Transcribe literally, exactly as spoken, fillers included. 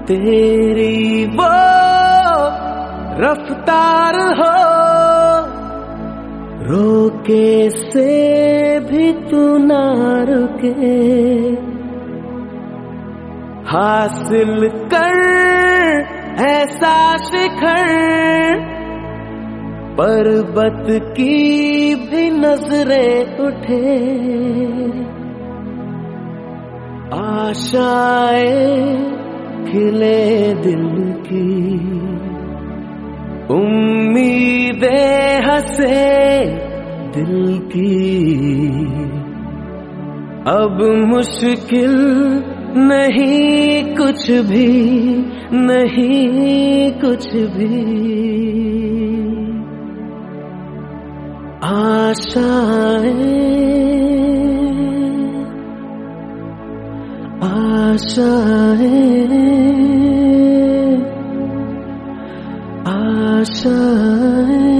तेरी वो रफ्तार हो, रोके से भी तू ना रुके। हासिल कर ऐसा शिखर, पर्वत की भी नजरें उठे। आशाएं खिले दिल की, उम्मीदें हंसे दिल की। अब मुश्किल नहीं कुछ भी, नहीं कुछ भी। आशाएं आशाएं आशाएं